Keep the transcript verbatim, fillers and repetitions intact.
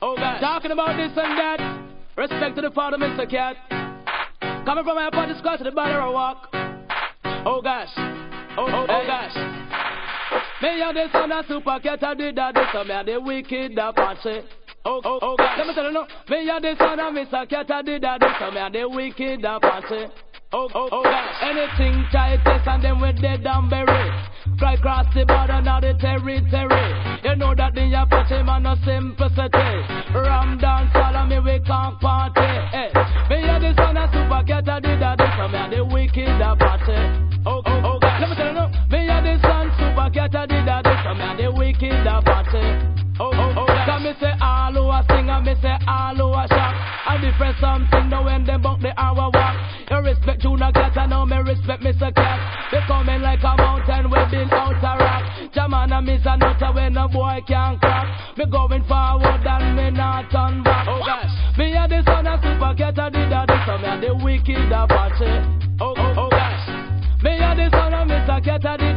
Oh God. Talking about this and that. Respect to the father, Mister Cat. Coming from my party squad to the battle walk. Oh gosh. Oh, oh, oh gosh. Me and the son of Super Cat, I did that. This and me and the wicked Apache. Oh, oh, oh gosh. Let me tell you no. Me and the son of Mister Cat, I did that. This and me and the wicked Apache. Oh, oh, oh gosh. Anything try test and them with dead and buried. Fly across the border, now the territory. You know that the Apache man no simplicity. Ram dance, follow me, we can't party. Hey. Me and the son of Super Cat, I did that. This and me and the wicked Apache. Oh, oh, oh gosh. Let me tell you no. Me and the son Super Cat, I did that. This and me and the wicked Apache. Oh, oh, oh gosh. Cause me say all who a sing and me say all who a shock. I different something now when they bump the hour walk. You respect Junior Cat, I know me respect Mister Cat. They coming like a mountain, we build out a rock. Jamana miss a nutter when a boy can't crack. Me going forward and me not turn back. Oh gosh, me and the son of Super Cat, I did that. This and me and the wicked Apache. Oh, oh, oh gosh, me and the son of Mister Cat, I did